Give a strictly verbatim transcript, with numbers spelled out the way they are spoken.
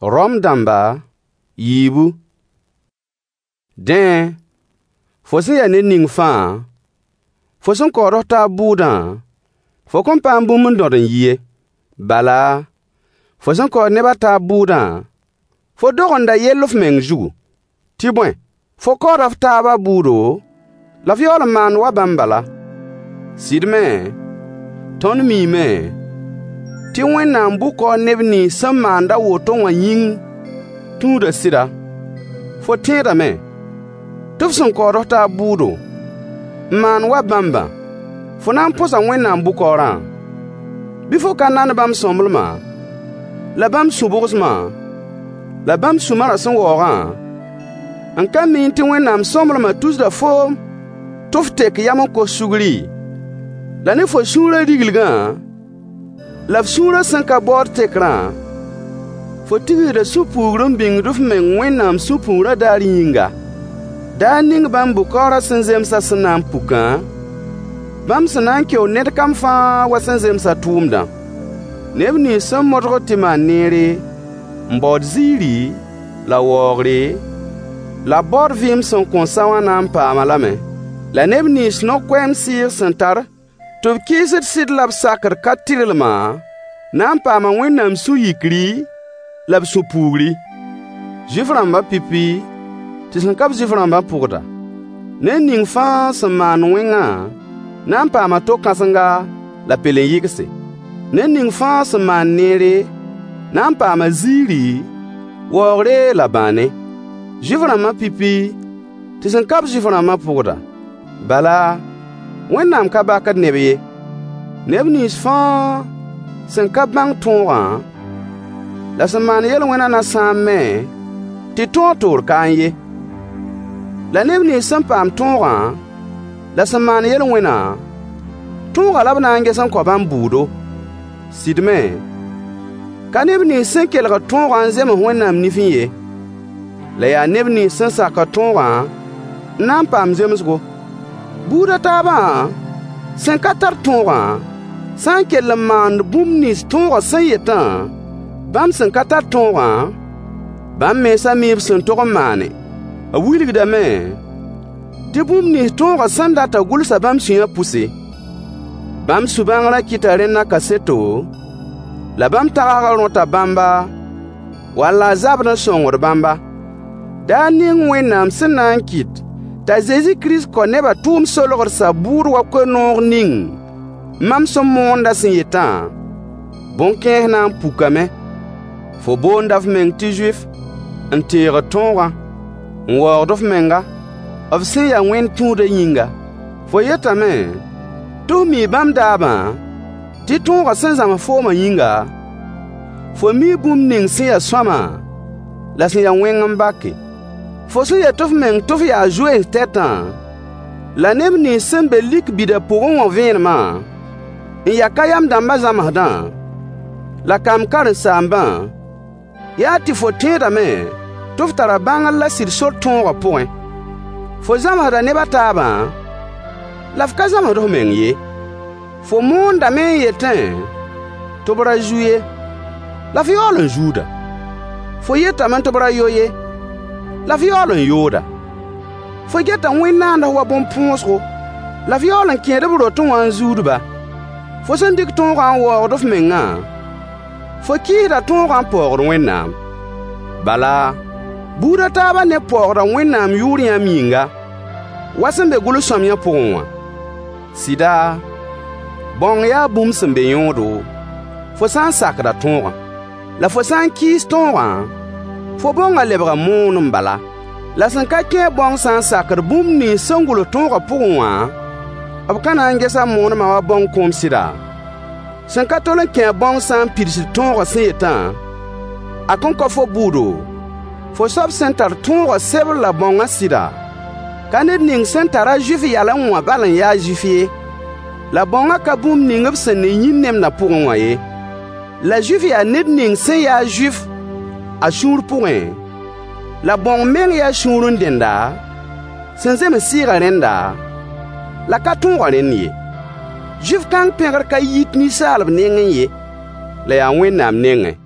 Rom damba yibu. Den fo se ya ne ning fa fo son ko rota buda fo kon pa mbum ndodon yiye bala fo son ko ne bata buda fo dogonda yelof meng jugu tibwen fo ko rafta ba budo la fiol man wa bambala sidme ton mi me ti wena mbu ko nebni samanda woto wa yin tu da sida fo tera me tuf son ko rota budo man wa bamba fo nan posa wena mbu ko ran bifo kanan bam somblma la bam subusma la bam sumara son woran an kamin ti wena somblma tous da fo tuf tek yamon ko sugri la ne fo sura digilga la sura san ka bor tekran fo tigi da supugrum bing ruf men wenam supura daringa daning bam bukora senzem sa sanam puka bam sanan ke onet kam fa wasenzem sa tumda nebni sam modro timanere mbod ziri la wogre la bor vim son konsawana pa malame la nebni sno kwem sir santar to kisit sid lab sakar katilma nan pa ma wenam su yikri lab su pugri jiframba pipi tisan kap jiframba pugda ne ning fa saman wenga nan pa ma to kasanga la pelen yikse ne ning fa saman nere nan pa ma ziri wogre la bane jiframba pipi tisan kap jiframba pugda bala wenam ka bakad nebye nebnis fa sen ka bang tonga la saman yel wena na samme ti tontor kanye la nebnis san pam tonga la saman yel wena tonga labna nge san ko ban budo sidme ka nebnis sen kelga tonga nzem wenam nifiye la ya nebnis san sa ka tonga nan pam zemsgo buda taba sen katar tonga san kel man bumnis tonga sayeta bam sen katar tonga bam me samib sen tonga mane a wiligda me de bumnis tonga sanda ta gulsa bam suya pousse bam subangra kitarena kaseto la bam tagaga rota bamba wala zabna songor bamba daning wenam senan kit ta Jésus Christ koneba tum solor sabur wa konor ning mam som monda sin yetan bon ken nan pukame fo bonda fmen ti juif antere tonga word of menga of sin ya wen tude yinga fo yetame to mi bam daba ti tonga sen zama fo ma yinga fo mi bum ning sin ya swama la sin ya wen mbake fo se yetof men tof ya jouer tetan la nebni sembe lik bida pour on venma in ya kayam damba zamahdan la kam kar samba ya ti fo tera me tof tara bangal la sir sorton wa point fo zamahda ne bataba la fka zamahdo men ye fo monda men yetin to bra jouer la fiole jouda fo yeta man to bra yoye la violen yoda fo geta wenanda wa bon ponsgo la violen kede bro to wan zuduba fo sen dik ton ran word of menga fo kida ton ran por wenam bala buda taba ne por wenam yuri aminga wasen be gulu somya ponwa sida bon ya bum sembe yodo fo san sakra ton la fo san kis ton ran fo bonga lebra monum bala la san ka ke bong san sakar bum ni songulo tonga pugwa ab kana ngesa monum ma wa bong kom sida san ka tolen ke bong san pirsi tonga setan akon ko fo budo fo sub center tonga sebr la bonga sida kanet ning centara jufi yala nwa balan ya jufi la bonga ka bum ning bsen ni yinnem na pugwa ye la jufi ya net ning sen ya juif a shur point la bon men ya shurun denda sense me sira renda la ka ton renye jif kan pegar ka yit ni salb nengen ye la ya wenam nenge